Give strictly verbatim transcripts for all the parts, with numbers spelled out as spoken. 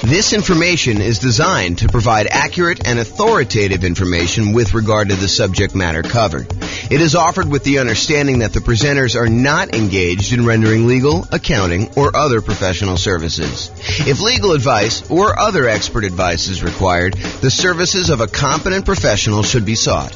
This information is designed to provide accurate and authoritative information with regard to the subject matter covered. It is offered with the understanding that the presenters are not engaged in rendering legal, accounting, or other professional services. If legal advice or other expert advice is required, the services of a competent professional should be sought.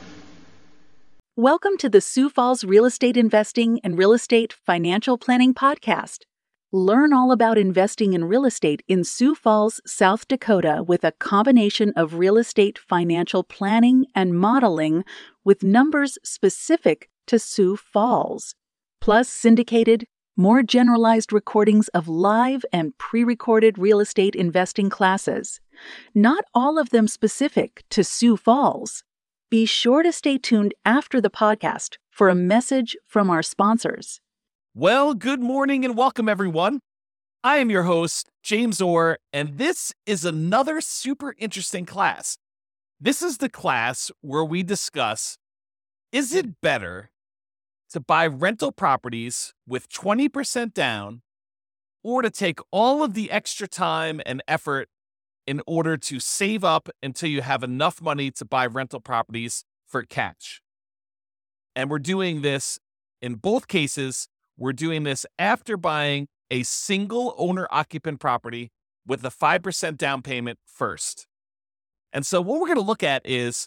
Welcome to the Sioux Falls Real Estate Investing and Real Estate Financial Planning Podcast. Learn all about investing in real estate in Sioux Falls, South Dakota with a combination of real estate financial planning and modeling with numbers specific to Sioux Falls, plus syndicated, more generalized recordings of live and pre-recorded real estate investing classes, not all of them specific to Sioux Falls. Be sure to stay tuned after the podcast for a message from our sponsors. Well, good morning and welcome, everyone. I am your host, James Orr, and this is another super interesting class. This is the class where we discuss, is it better to buy rental properties with twenty percent down or to take all of the extra time and effort in order to save up until you have enough money to buy rental properties for cash? And we're doing this in both cases. We're doing this after buying a single owner-occupant property with a five percent down payment first. And so what we're going to look at is,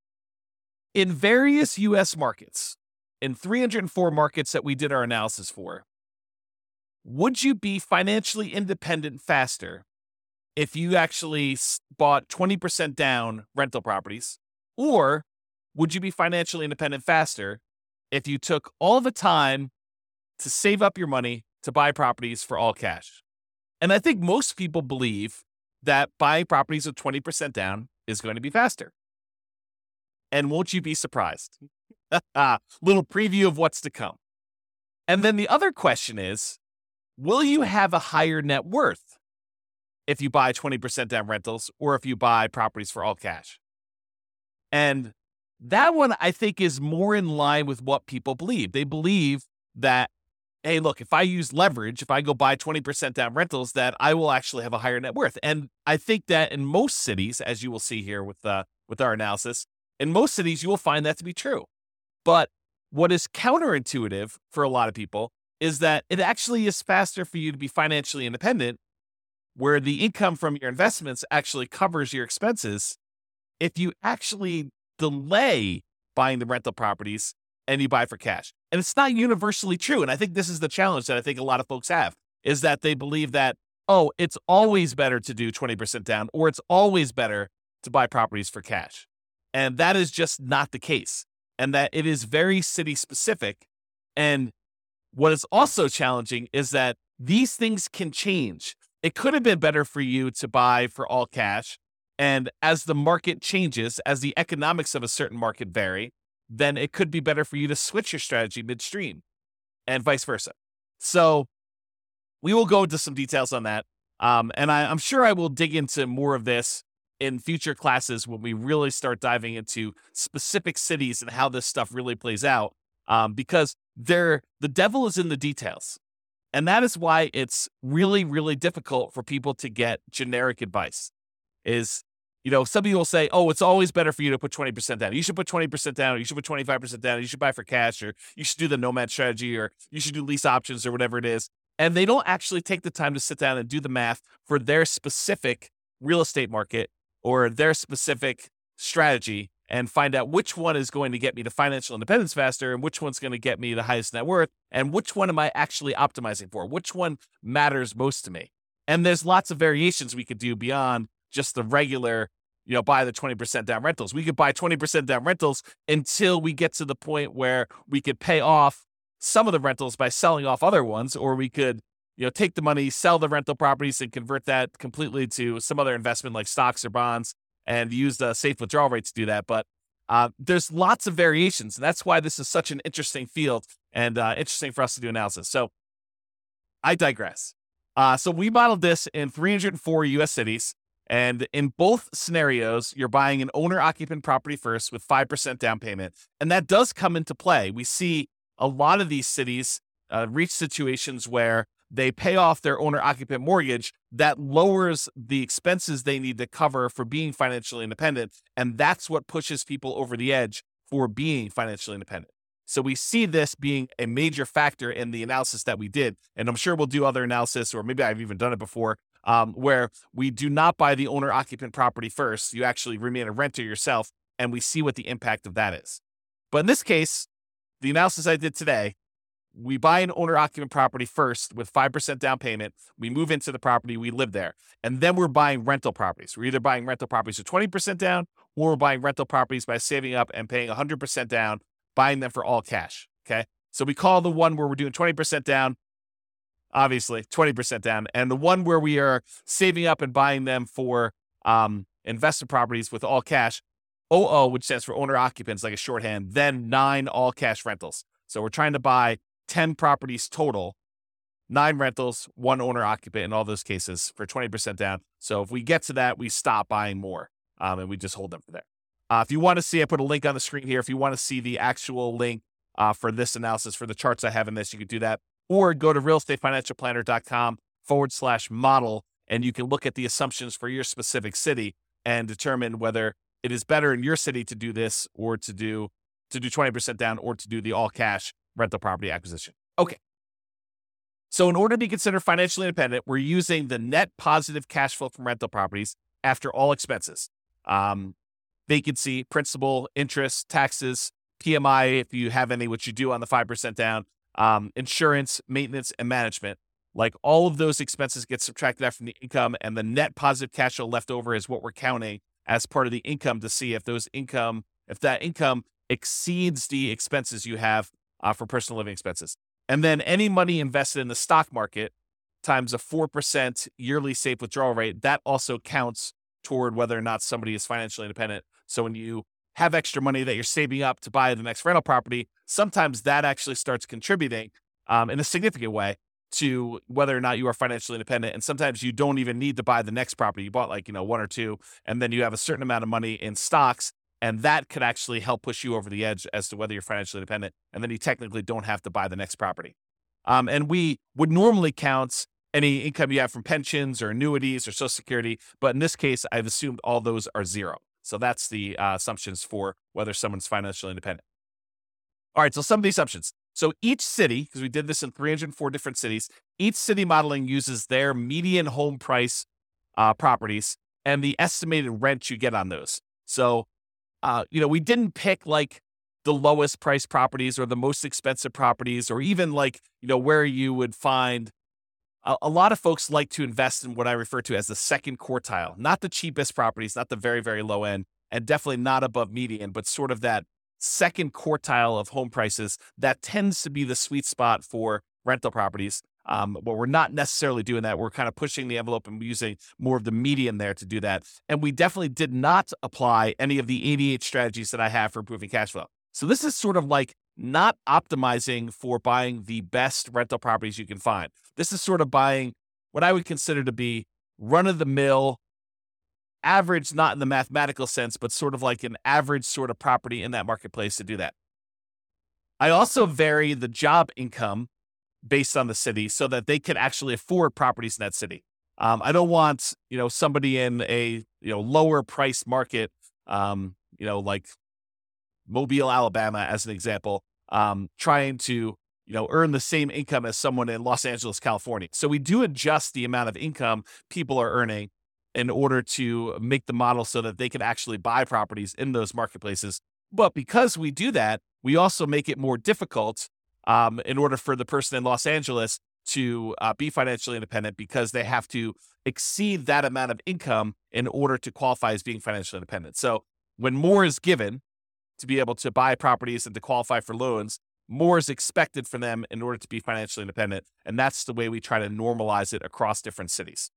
in various U S markets, in three hundred four markets that we did our analysis for, would you be financially independent faster if you actually bought twenty percent down rental properties? Or would you be financially independent faster if you took all the time to save up your money to buy properties for all cash? And I think most people believe that buying properties with twenty percent down is going to be faster. And won't you be surprised? Little preview of what's to come. And then the other question is, will you have a higher net worth if you buy twenty percent down rentals or if you buy properties for all cash? And that one, I think, is more in line with what people believe. They believe that, hey, look, if I use leverage, if I go buy twenty percent down rentals, that I will actually have a higher net worth. And I think that in most cities, as you will see here with uh, with our analysis, in most cities, you will find that to be true. But what is counterintuitive for a lot of people is that it actually is faster for you to be financially independent, where the income from your investments actually covers your expenses, if you actually delay buying the rental properties and you buy for cash. And it's not universally true. And I think this is the challenge that I think a lot of folks have, is that they believe that, oh, it's always better to do twenty percent down, or it's always better to buy properties for cash. And that is just not the case. And that it is very city specific. And what is also challenging is that these things can change. It could have been better for you to buy for all cash. And as the market changes, as the economics of a certain market vary, then it could be better for you to switch your strategy midstream and vice versa. So we will go into some details on that. Um, and I, I'm sure I will dig into more of this in future classes when we really start diving into specific cities and how this stuff really plays out, um, because they're, the devil is in the details. And that is why it's really, really difficult for people to get generic advice. Is, you know, some people say, oh, it's always better for you to put twenty percent down. You should put twenty percent down. Or you should put twenty-five percent down. Or you should buy for cash, or you should do the nomad strategy, or you should do lease options, or whatever it is. And they don't actually take the time to sit down and do the math for their specific real estate market or their specific strategy and find out which one is going to get me to financial independence faster and which one's going to get me the highest net worth and which one am I actually optimizing for? Which one matters most to me? And there's lots of variations we could do beyond just the regular, you know, buy the twenty percent down rentals. We could buy twenty percent down rentals until we get to the point where we could pay off some of the rentals by selling off other ones, or we could, you know, take the money, sell the rental properties and convert that completely to some other investment like stocks or bonds and use the safe withdrawal rate to do that. But uh, there's lots of variations. And that's why this is such an interesting field and uh, interesting for us to do analysis. So I digress. Uh, so we modeled this in three hundred four U S cities. And in both scenarios, you're buying an owner-occupant property first with five percent down payment. And that does come into play. We see a lot of these cities uh, reach situations where they pay off their owner-occupant mortgage. That lowers the expenses they need to cover for being financially independent, and that's what pushes people over the edge for being financially independent. So we see this being a major factor in the analysis that we did, and I'm sure we'll do other analysis, or maybe I've even done it before, um, where we do not buy the owner-occupant property first. You actually remain a renter yourself, and we see what the impact of that is. But in this case, the analysis I did today, we buy an owner-occupant property first with five percent down payment. We move into the property, we live there. And then we're buying rental properties. We're either buying rental properties with twenty percent down, or we're buying rental properties by saving up and paying one hundred percent down, buying them for all cash, okay? So we call the one where we're doing twenty percent down, obviously, twenty percent down. And the one where we are saving up and buying them for um, investment properties with all cash, O O, which stands for owner-occupants, like a shorthand, then nine all-cash rentals. So we're trying to buy ten properties total, nine rentals, one owner-occupant in all those cases for twenty percent down. So if we get to that, we stop buying more, um, and we just hold them for there. Uh, if you want to see, I put a link on the screen here. If you want to see the actual link uh, for this analysis, for the charts I have in this, you can do that. Or go to realestateFinancialPlanner.com forward slash model, and you can look at the assumptions for your specific city and determine whether it is better in your city to do this or to do to do twenty percent down or to do the all-cash rental property acquisition. Okay. So in order to be considered financially independent, we're using the net positive cash flow from rental properties after all expenses. Um, vacancy, principal, interest, taxes, P M I, if you have any, which you do on the five percent down, um, insurance, maintenance, and management. Like all of those expenses get subtracted out from the income, and the net positive cash flow left over is what we're counting as part of the income to see if those income, if that income exceeds the expenses you have uh, for personal living expenses. And then any money invested in the stock market times a four percent yearly safe withdrawal rate, that also counts toward whether or not somebody is financially independent. So when you have extra money that you're saving up to buy the next rental property, sometimes that actually starts contributing um, in a significant way to whether or not you are financially independent. And sometimes you don't even need to buy the next property. You bought like, you know, one or two, and then you have a certain amount of money in stocks, and that could actually help push you over the edge as to whether you're financially independent. And then you technically don't have to buy the next property. Um, and we would normally count any income you have from pensions or annuities or Social Security. But in this case, I've assumed all those are zero. So that's the uh, assumptions for whether someone's financially independent. All right, so some of the assumptions. So each city, because we did this in three hundred four different cities, each city modeling uses their median home price uh, properties and the estimated rent you get on those. So, uh, you know, we didn't pick like the lowest price properties or the most expensive properties, or even like, you know, where you would find a, a lot of folks like to invest in what I refer to as the second quartile, not the cheapest properties, not the very, very low end, and definitely not above median, but sort of that second quartile of home prices. That tends to be the sweet spot for rental properties. Um, but we're not necessarily doing that. We're kind of pushing the envelope and using more of the median there to do that. And we definitely did not apply any of the eighty-eight strategies that I have for improving cash flow. So this is sort of like not optimizing for buying the best rental properties you can find. This is sort of buying what I would consider to be run-of-the-mill, average, not in the mathematical sense, but sort of like an average sort of property in that marketplace to do that. I also vary the job income based on the city so that they can actually afford properties in that city. Um, I don't want, you know, somebody in a, you know, lower price market, um, you know, like Mobile, Alabama, as an example, um, trying to, you know, earn the same income as someone in Los Angeles, California. So we do adjust the amount of income people are earning in order to make the model so that they can actually buy properties in those marketplaces. But because we do that, we also make it more difficult um, in order for the person in Los Angeles to uh, be financially independent, because they have to exceed that amount of income in order to qualify as being financially independent. So when more is given to be able to buy properties and to qualify for loans, more is expected from them in order to be financially independent. And that's the way we try to normalize it across different cities.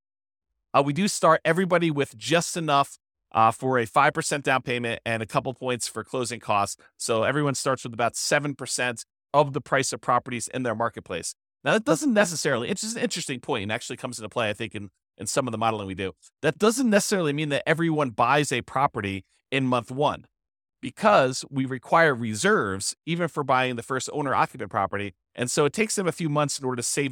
Uh, we do start everybody with just enough uh, for a five percent down payment and a couple points for closing costs. So everyone starts with about seven percent of the price of properties in their marketplace. Now, that doesn't necessarily, it's just an interesting point and actually comes into play, I think, in, in some of the modeling we do. That doesn't necessarily mean that everyone buys a property in month one, because we require reserves even for buying the first owner-occupant property. And so it takes them a few months in order to save up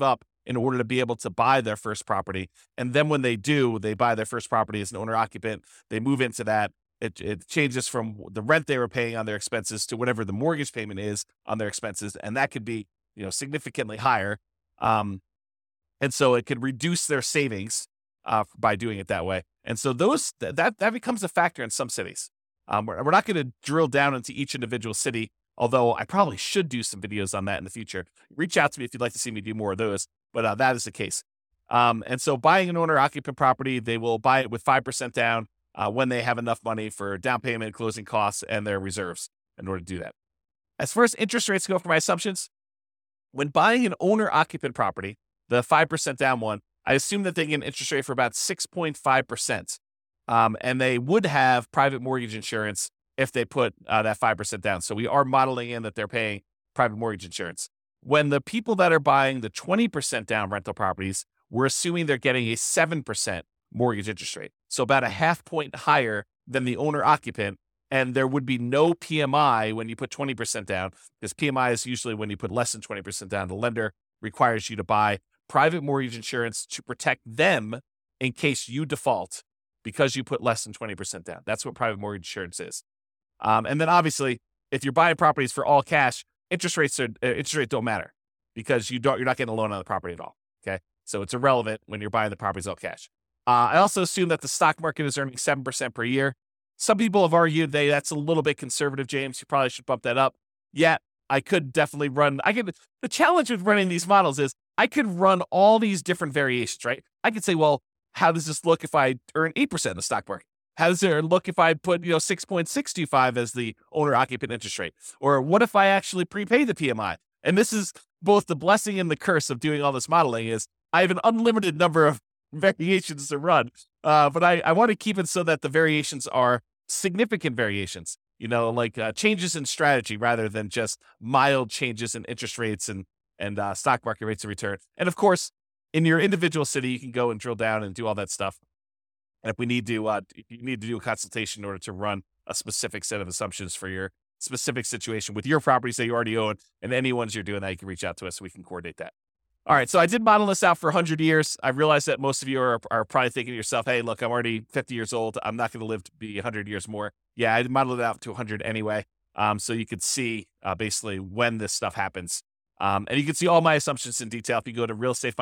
in order to be able to buy their first property. And then when they do, they buy their first property as an owner occupant, they move into that. It, it changes from the rent they were paying on their expenses to whatever the mortgage payment is on their expenses. And that could be, you know, significantly higher. Um, and so it could reduce their savings uh, by doing it that way. And so those th- that that becomes a factor in some cities. Um, we're, we're not going to drill down into each individual city, although I probably should do some videos on that in the future. Reach out to me if you'd like to see me do more of those, but uh, that is the case. Um, and so buying an owner-occupant property, they will buy it with five percent down uh, when they have enough money for down payment, closing costs, and their reserves in order to do that. As far as interest rates go for my assumptions, when buying an owner-occupant property, the five percent down one, I assume that they get an interest rate for about six point five percent. Um, and they would have private mortgage insurance if they put uh, that five percent down. So we are modeling in that they're paying private mortgage insurance. When the people that are buying the twenty percent down rental properties, we're assuming they're getting a seven percent mortgage interest rate. So about a half point higher than the owner occupant. And there would be no P M I when you put twenty percent down, because P M I is usually when you put less than twenty percent down. The lender requires you to buy private mortgage insurance to protect them in case you default because you put less than twenty percent down. That's what private mortgage insurance is. Um, and then obviously, if you're buying properties for all cash, interest rates are uh, interest rate don't matter because you don't you're not getting a loan on the property at all. Okay, so it's irrelevant when you're buying the properties all cash. Uh, I also assume that the stock market is earning seven percent per year. Some people have argued they that's a little bit conservative, James. You probably should bump that up. Yeah, I could definitely run. I could. The challenge with running these models is I could run all these different variations, right? I could say, well, how does this look if I earn eight percent in the stock market? How does it look if I put, you know, six point six two five as the owner occupant interest rate? Or what if I actually prepay the P M I? And this is both the blessing and the curse of doing all this modeling is I have an unlimited number of variations to run. Uh, but I, I want to keep it so that the variations are significant variations, you know, like uh, changes in strategy rather than just mild changes in interest rates and, and uh, stock market rates of return. And of course, in your individual city, you can go and drill down and do all that stuff. And if we need to, uh, if you need to do a consultation in order to run a specific set of assumptions for your specific situation with your properties that you already own and any ones you're doing that, you can reach out to us so we can coordinate that. All right, so I did model this out for one hundred years. I realize that most of you are, are probably thinking to yourself, hey, look, I'm already fifty years old. I'm not going to live to be one hundred years more. Yeah, I modeled it out to one hundred anyway, um, so you could see uh, basically when this stuff happens. Um, and you can see all my assumptions in detail if you go to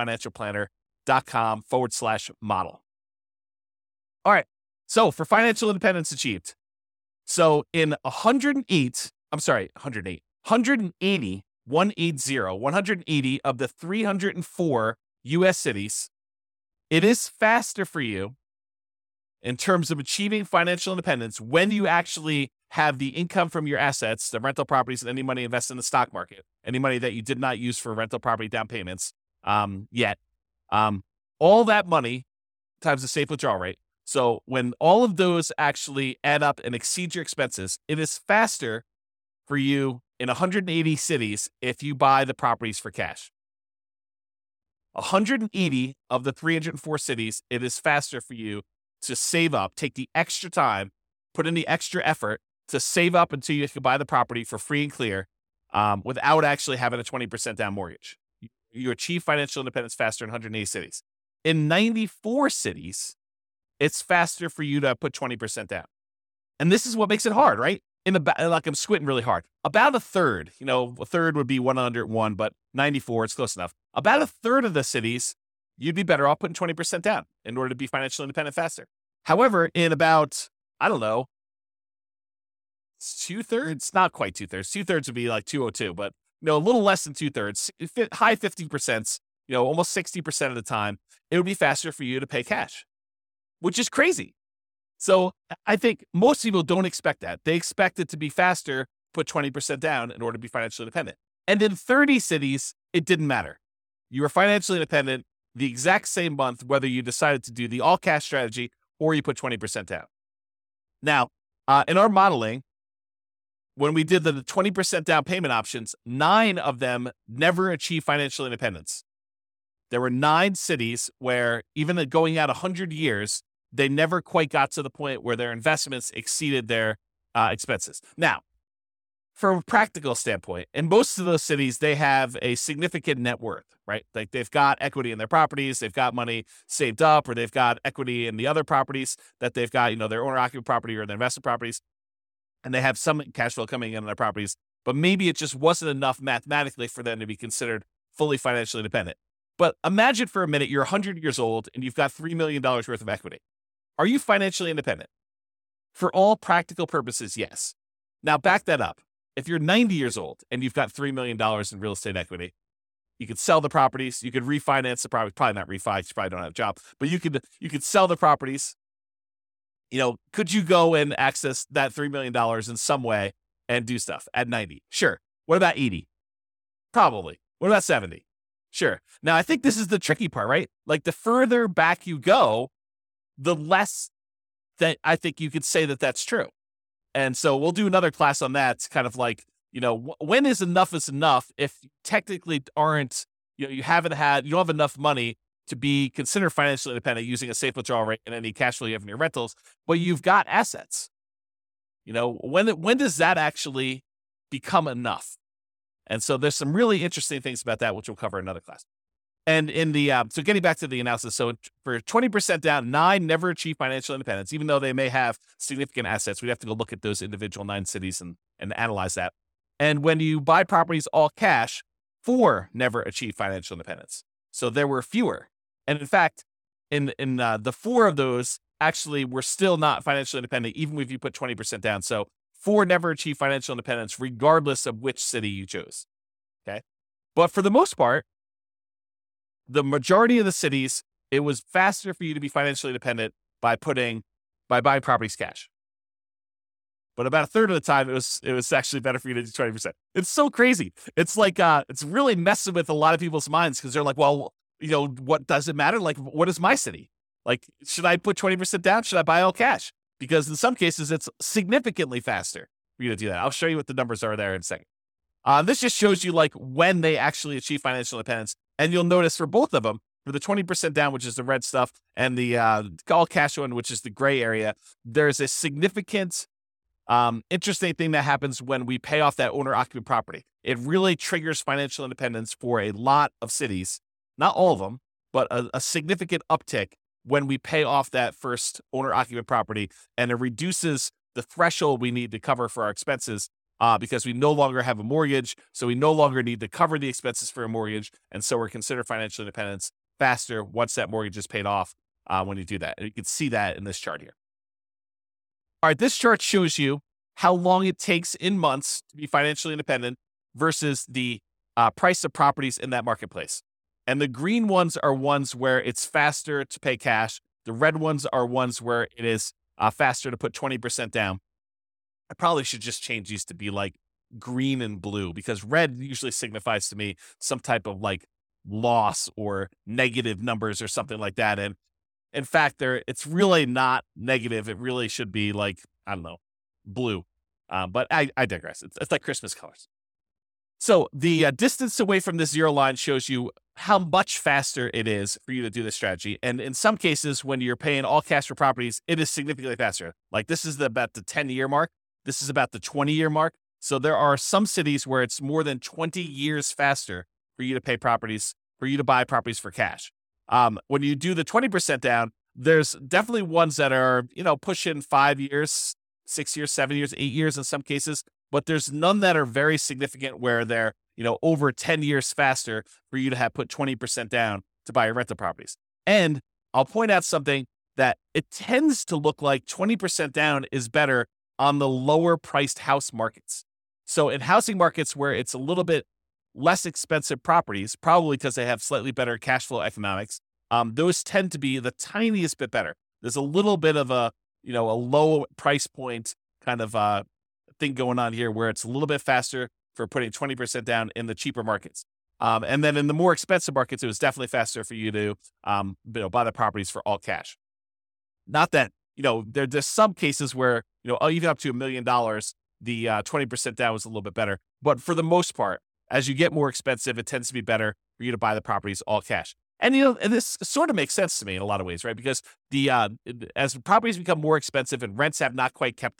realestatefinancialplanner.com forward slash model. All right, so for financial independence achieved. So in one hundred eight, I'm sorry, one hundred eight, one hundred eighty, one eighty, one hundred eighty of the three hundred four U S cities, it is faster for you in terms of achieving financial independence when you actually have the income from your assets, the rental properties, and any money invested in the stock market, any money that you did not use for rental property down payments um, yet. Um, all that money times the safe withdrawal rate. So when all of those actually add up and exceed your expenses, it is faster for you in one hundred eighty cities if you buy the properties for cash. one hundred eighty of the three hundred four cities, it is faster for you to save up, take the extra time, put in the extra effort to save up until you can buy the property for free and clear um, without actually having a twenty percent down mortgage. You, you achieve financial independence faster in one hundred eighty cities. In ninety-four cities, it's faster for you to put twenty percent down. And this is what makes it hard, right? In the like I'm squinting really hard. About a third, you know, a third would be one hundred one, but ninety-four, it's close enough. About a third of the cities, you'd be better off putting twenty percent down in order to be financially independent faster. However, in about, I don't know, two thirds, not quite two thirds. Two thirds would be like two oh two, but you know, a little less than two thirds, high fifty percent, you know, almost sixty percent of the time, it would be faster for you to pay cash, which is crazy. So I think most people don't expect that. They expect it to be faster, put twenty percent down in order to be financially independent. And in thirty cities, it didn't matter. You were financially independent the exact same month, whether you decided to do the all cash strategy or you put twenty percent down. Now, uh, in our modeling, when we did the twenty percent down payment options, nine of them never achieved financial independence. There were nine cities where even going out one hundred years, they never quite got to the point where their investments exceeded their uh, expenses. Now, from a practical standpoint, in most of those cities, they have a significant net worth, right? Like they've got equity in their properties, they've got money saved up, or they've got equity in the other properties that they've got, you know, their owner-occupied property or their investment properties, and they have some cash flow coming in on their properties, but maybe it just wasn't enough mathematically for them to be considered fully financially independent. But imagine for a minute you're one hundred years old and you've got three million dollars worth of equity. Are you financially independent? For all practical purposes, yes. Now back that up. If you're ninety years old and you've got three million dollars in real estate equity, you could sell the properties, you could refinance the property, probably not refi, you probably don't have a job, but you could you could sell the properties. You know, could you go and access that three million dollars in some way and do stuff at ninety? Sure. What about eighty? Probably. What about seventy? Sure. Now, I think this is the tricky part, right? Like the further back you go, the less that I think you could say that that's true. And so we'll do another class on that. It's kind of like, you know, when is enough is enough if you technically aren't, you know, you haven't had, you don't have enough money to be considered financially independent using a safe withdrawal rate and any cash flow you have in your rentals, but you've got assets. You know, when when does that actually become enough? And so there's some really interesting things about that, which we'll cover in another class. And in the, uh, so getting back to the analysis, so for twenty percent down, nine never achieve financial independence, even though they may have significant assets. We'd have to go look at those individual nine cities and, and analyze that. And when you buy properties all cash, four never achieve financial independence. So there were fewer. And in fact, in, in uh, the four of those actually were still not financially independent, even if you put twenty percent down. So four never achieve financial independence, regardless of which city you chose. Okay. But for the most part, the majority of the cities, it was faster for you to be financially independent by putting, by buying properties cash. But about a third of the time, it was it was actually better for you to do twenty percent. It's so crazy. It's like, uh, it's really messing with a lot of people's minds because they're like, well, you know, what does it matter? Like, what is my city? Like, should I put twenty percent down? Should I buy all cash? Because in some cases, it's significantly faster for you to do that. I'll show you what the numbers are there in a second. Uh, this just shows you like when they actually achieve financial independence. And you'll notice for both of them, for the twenty percent down, which is the red stuff, and the uh, all cash one, which is the gray area, there's a significant, um, interesting thing that happens when we pay off that owner-occupied property. It really triggers financial independence for a lot of cities, not all of them, but a, a significant uptick when we pay off that first owner-occupied property, and it reduces the threshold we need to cover for our expenses uh, because we no longer have a mortgage, so we no longer need to cover the expenses for a mortgage, and so we're considered financial independence faster once that mortgage is paid off uh, when you do that. And you can see that in this chart here. All right, this chart shows you how long it takes in months to be financially independent versus the uh, price of properties in that marketplace. And the green ones are ones where it's faster to pay cash. The red ones are ones where it is uh, faster to put twenty percent down. I probably should just change these to be like green and blue because red usually signifies to me some type of like loss or negative numbers or something like that. And in fact, there it's really not negative. It really should be like, I don't know, blue. Um, but I, I digress. It's, it's like Christmas colors. So the uh, distance away from the zero line shows you how much faster it is for you to do this strategy. And in some cases, when you're paying all cash for properties, it is significantly faster. Like this is the, about the ten-year mark. This is about the twenty-year mark. So there are some cities where it's more than twenty years faster for you to pay properties, for you to buy properties for cash. Um, when you do the twenty percent down, there's definitely ones that are, you know, pushing five years, six years, seven years, eight years in some cases. But there's none that are very significant where they're, you know, over ten years faster for you to have put twenty percent down to buy your rental properties. And I'll point out something that it tends to look like twenty percent down is better on the lower priced house markets. So in housing markets where it's a little bit less expensive properties, probably because they have slightly better cash flow economics, um, those tend to be the tiniest bit better. There's a little bit of a, you know, a low price point kind of uh, thing going on here where it's a little bit faster for putting twenty percent down in the cheaper markets. Um, and then in the more expensive markets, it was definitely faster for you to um, you know, buy the properties for all cash. Not that, you know, there, there's some cases where, you know, even up to a million dollars, the uh, twenty percent down was a little bit better. But for the most part, as you get more expensive, it tends to be better for you to buy the properties all cash. And, you know, and this sort of makes sense to me in a lot of ways, right? Because the uh, as properties become more expensive and rents have not quite kept up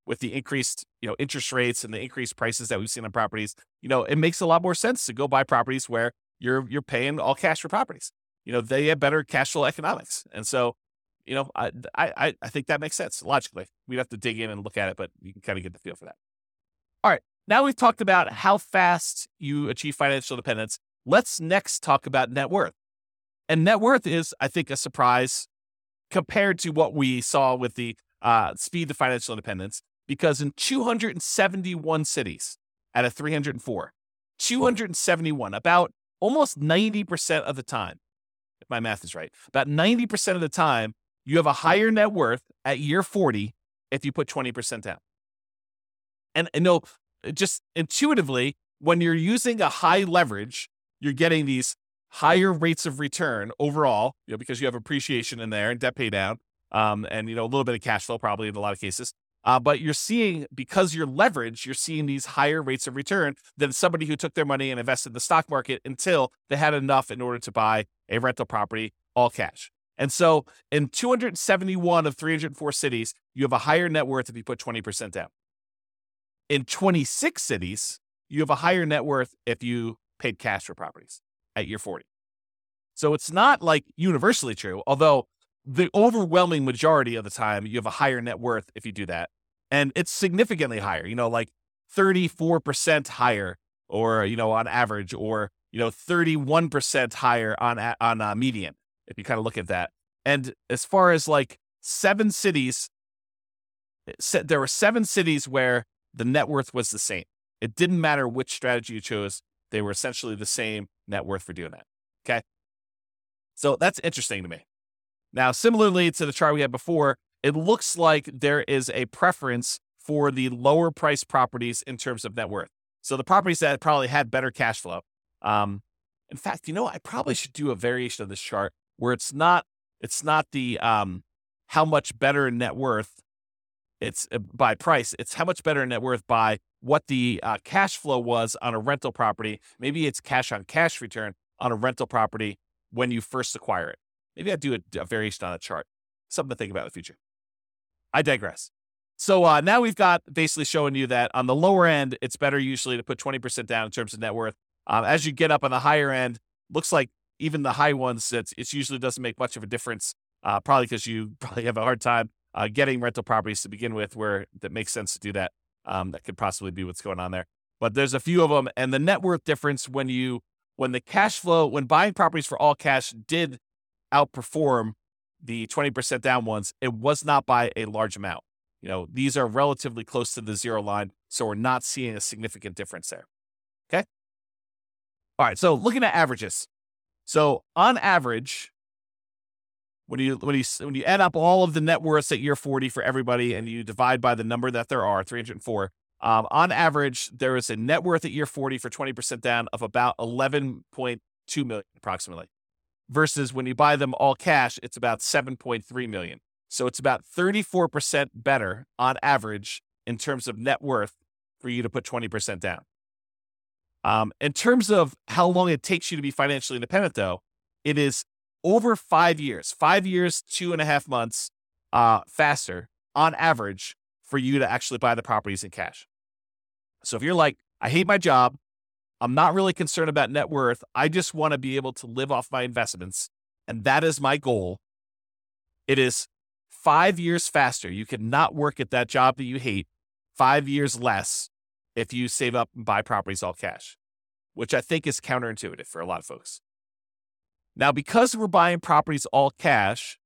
with the increased, you know, interest rates and the increased prices that we've seen on properties, you know, it makes a lot more sense to go buy properties where you're you're paying all cash for properties. You know, they have better cash flow economics. And so, you know, I I I think that makes sense logically. We'd have to dig in and look at it, but you can kind of get the feel for that. All right. Now we've talked about how fast you achieve financial independence. Let's next talk about net worth. And net worth is, I think, a surprise compared to what we saw with the uh, speed to financial independence, because in two hundred seventy-one cities out of three hundred four, two hundred seventy-one, about almost ninety percent of the time, if my math is right, about ninety percent of the time, you have a higher net worth at year forty if you put twenty percent down. And, and no, just intuitively, when you're using a high leverage, you're getting these higher rates of return overall, you know, because you have appreciation in there and debt pay down, um, and, you know, a little bit of cash flow probably in a lot of cases. Uh, but you're seeing, because you're leveraged, you're seeing these higher rates of return than somebody who took their money and invested in the stock market until they had enough in order to buy a rental property all cash. And so in two hundred seventy-one of three hundred four cities, you have a higher net worth if you put twenty percent down. In twenty-six cities, you have a higher net worth if you paid cash for properties at year forty. So it's not like universally true, although the overwhelming majority of the time you have a higher net worth if you do that. And it's significantly higher, you know, like thirty-four percent higher, or, you know, on average, or, you know, thirty-one percent higher on, on uh, median, if you kind of look at that. And as far as like seven cities, there were seven cities where the net worth was the same. It didn't matter which strategy you chose. They were essentially the same net worth for doing that. Okay. So that's interesting to me. Now, similarly to the chart we had before, it looks like there is a preference for the lower priced properties in terms of net worth. So the properties that probably had better cash flow. Um, in fact, you know, I probably should do a variation of this chart where it's not, it's not the, um, how much better net worth it's uh, by price. It's how much better net worth by what the uh, cash flow was on a rental property. Maybe it's cash on cash return on a rental property when you first acquire it. Maybe I do a, a variation on a chart. Something to think about in the future. I digress. So uh, now we've got basically showing you that on the lower end, it's better usually to put twenty percent down in terms of net worth. Um, as you get up on the higher end, looks like even the high ones, it's, it usually doesn't make much of a difference, uh, probably because you probably have a hard time uh, getting rental properties to begin with where that makes sense to do that. Um, that could possibly be what's going on there. But there's a few of them. And the net worth difference when you, when the cash flow, when buying properties for all cash did outperform the twenty percent down ones, it was not by a large amount. You know, these are relatively close to the zero line, so we're not seeing a significant difference there. Okay. All right. So looking at averages. So on average, when you when you when you add up all of the net worths at year forty for everybody, and you divide by the number that there are, three hundred four, um, on average, there is a net worth at year forty for twenty percent down of about eleven point two million approximately. Versus when you buy them all cash, it's about seven point three million. So it's about thirty-four percent better on average in terms of net worth for you to put twenty percent down. Um, in terms of how long it takes you to be financially independent, though, it is over five years, five years, two and a half months uh, faster on average for you to actually buy the properties in cash. So if you're like, I hate my job, I'm not really concerned about net worth, I just want to be able to live off my investments, and that is my goal, it is five years faster. You cannot work at that job that you hate five years less if you save up and buy properties all cash, which I think is counterintuitive for a lot of folks. Now, because we're buying properties all cash,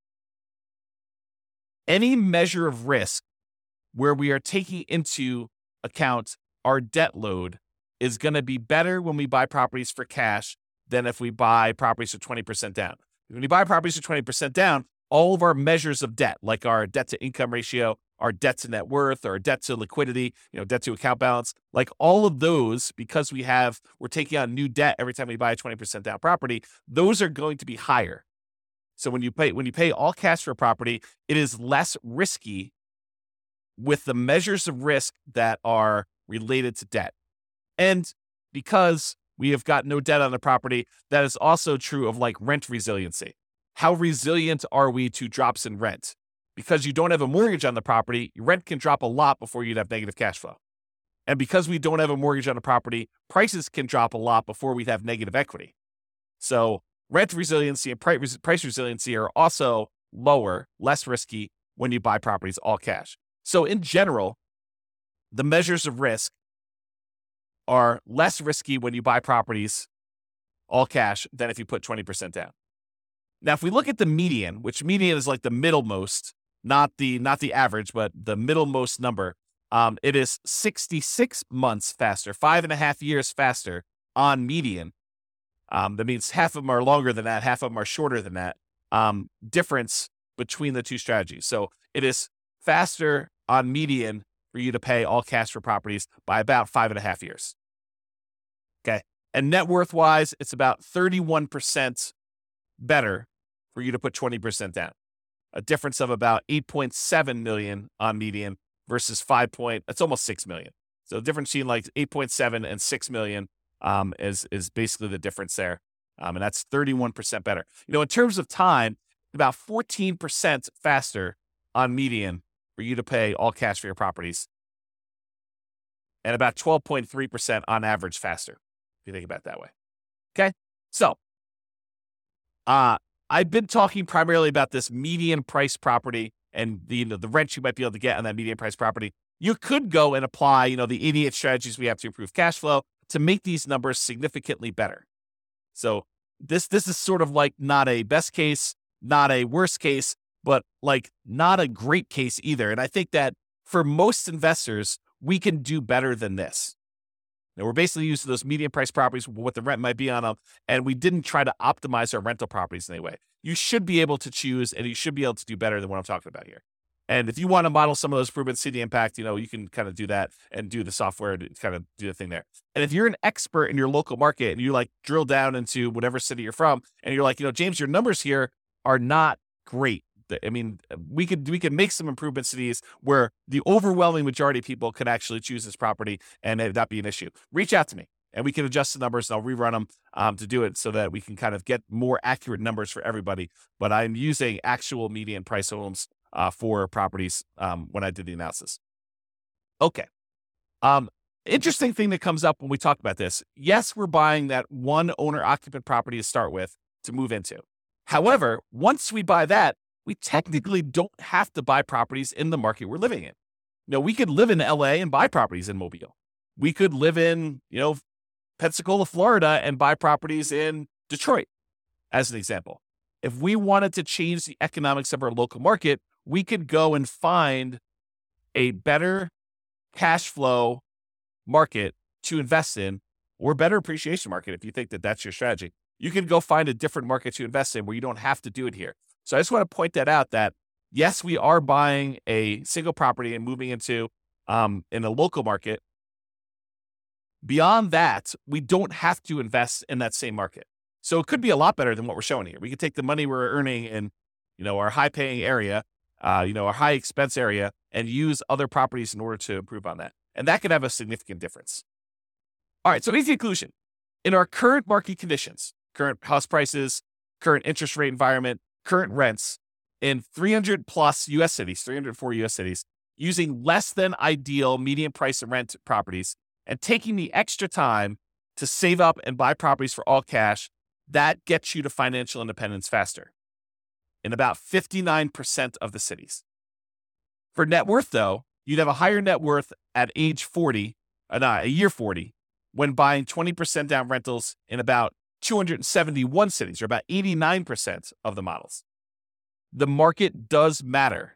any measure of risk where we are taking into account our debt load is going to be better when we buy properties for cash than if we buy properties for twenty percent down. When you buy properties for twenty percent down, all of our measures of debt, like our debt to income ratio, our debt to net worth, or debt to liquidity, you know, debt to account balance, like all of those, because we have, we're taking on new debt every time we buy a twenty percent down property, those are going to be higher. So when you pay, when you pay all cash for a property, it is less risky with the measures of risk that are related to debt. And because we have got no debt on the property, that is also true of like rent resiliency. How resilient are we to drops in rent? because you don't have a mortgage on the property, your rent can drop a lot before you'd have negative cash flow. And because we don't have a mortgage on the property, prices can drop a lot before we'd have negative equity. So rent resiliency and price price resiliency are also lower, less risky when you buy properties all cash. So in general, the measures of risk are less risky when you buy properties all cash than if you put twenty percent down. Now, if we look at the median, which median is like the middlemost, not the not the average, but the middlemost number, um, it is sixty-six months faster, five and a half years faster on median. Um, that means half of them are longer than that, half of them are shorter than that. Um, difference between the two strategies. So it is faster on median for you to pay all cash for properties by about five and a half years. Okay. And net worth wise, it's about thirty-one percent better for you to put twenty percent down. A difference of about eight point seven million on median versus five point, it's almost six million. So the difference between like eight point seven and six million um, is, is basically the difference there. Um, and that's thirty-one percent better. You know, in terms of time, about fourteen percent faster on median for you to pay all cash for your properties, and about twelve point three percent on average faster, if you think about it that way. Okay. So, uh, I've been talking primarily about this median price property and the, you know, the rent you might be able to get on that median price property. You could go and apply, you know, the eighty-eight strategies we have to improve cash flow to make these numbers significantly better. So this, this is sort of like not a best case, not a worst case, but like not a great case either. And I think that for most investors, we can do better than this. Now, we're basically using those median price properties, what the rent might be on them, and we didn't try to optimize our rental properties in any way. You should be able to choose, and you should be able to do better than what I'm talking about here. And if you want to model some of those improvements, see the impact, you know, you can kind of do that and do the software to kind of do the thing there. And if you're an expert in your local market and you like drill down into whatever city you're from, and you're like, you know, James, your numbers here are not great. I mean, we could we could make some improvements to these where the overwhelming majority of people could actually choose this property and it not be an issue. Reach out to me and we can adjust the numbers and I'll rerun them um, to do it so that we can kind of get more accurate numbers for everybody. But I'm using actual median price homes uh, for properties um, when I did the analysis. Okay. Um, interesting thing that comes up when we talk about this. Yes, we're buying that one owner occupant property to start with to move into. However, once we buy that, we technically don't have to buy properties in the market we're living in. You know, we could live in L A and buy properties in Mobile. We could live in, you know, Pensacola, Florida and buy properties in Detroit, as an example. If we wanted to change the economics of our local market, we could go and find a better cash flow market to invest in or better appreciation market if you think that that's your strategy. You can go find a different market to invest in where you don't have to do it here. So I just want to point that out that, yes, we are buying a single property and moving into um, in a local market. Beyond that, we don't have to invest in that same market. So it could be a lot better than what we're showing here. We could take the money we're earning in, you know, our high-paying area, uh, you know, our high-expense area, and use other properties in order to improve on that. And that could have a significant difference. All right, so easy conclusion. In our current market conditions, current house prices, current interest rate environment, current rents in three hundred plus U S cities, three hundred four U S cities, using less than ideal median price and rent properties and taking the extra time to save up and buy properties for all cash, that gets you to financial independence faster in about fifty-nine percent of the cities. For net worth, though, you'd have a higher net worth at age forty, uh, not a year forty, when buying twenty percent down rentals in about two hundred seventy-one cities, or about eighty-nine percent of the models. The market does matter.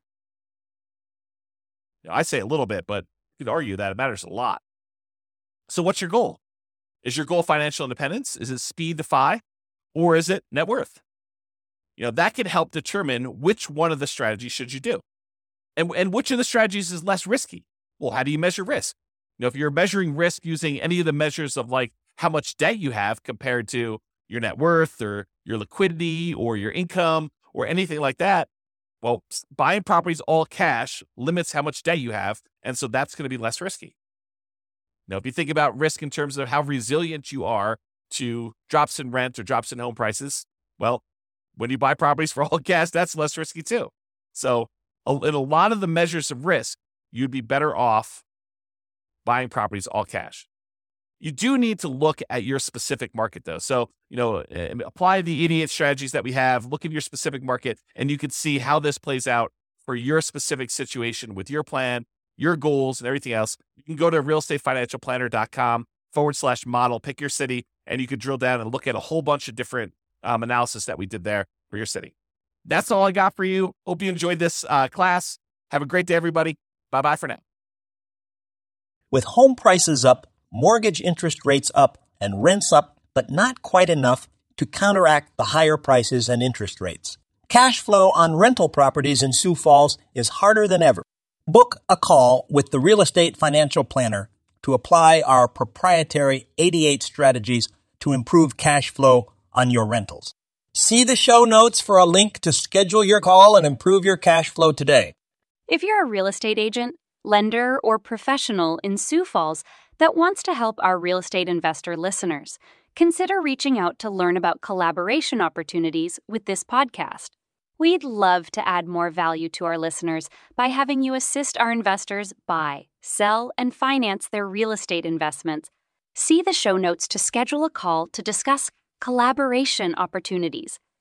Now, I say a little bit, but you could argue that it matters a lot. So what's your goal? Is your goal financial independence? Is it speed to F I? Or is it net worth? You know, that can help determine which one of the strategies should you do. And, and which of the strategies is less risky? Well, how do you measure risk? You know, if you're measuring risk using any of the measures of like how much debt you have compared to your net worth or your liquidity or your income or anything like that, well, buying properties all cash limits how much debt you have. And so that's going to be less risky. Now, if you think about risk in terms of how resilient you are to drops in rent or drops in home prices, well, when you buy properties for all cash, that's less risky too. So a- in a lot of the measures of risk, you'd be better off buying properties all cash. You do need to look at your specific market, though. So, you know, uh, apply the idiot strategies that we have, look at your specific market, and you can see how this plays out for your specific situation with your plan, your goals, and everything else. You can go to realestatefinancialplanner.com forward slash model, pick your city, and you could drill down and look at a whole bunch of different um, analysis that we did there for your city. That's all I got for you. Hope you enjoyed this uh, class. Have a great day, everybody. Bye-bye for now. With home prices up, mortgage interest rates up, and rents up, but not quite enough to counteract the higher prices and interest rates. Cash flow on rental properties in Sioux Falls is harder than ever. Book a call with the Real Estate Financial Planner to apply our proprietary eighty-eight strategies to improve cash flow on your rentals. See the show notes for a link to schedule your call and improve your cash flow today. If you're a real estate agent, lender, or professional in Sioux Falls that wants to help our real estate investor listeners, consider reaching out to learn about collaboration opportunities with this podcast. We'd love to add more value to our listeners by having you assist our investors buy, sell, and finance their real estate investments. See the show notes to schedule a call to discuss collaboration opportunities.